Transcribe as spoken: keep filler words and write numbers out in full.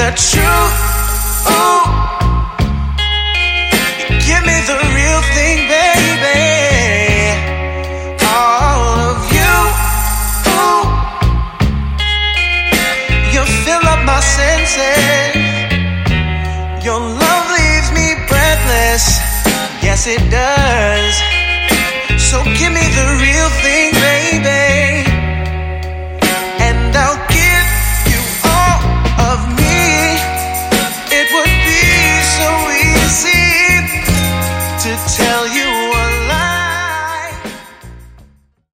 the truth. Ooh. Give me the real thing, baby. All of you. Ooh. You fill up my senses. Your love leaves me breathless. Yes, it does. So give me the real thing, baby.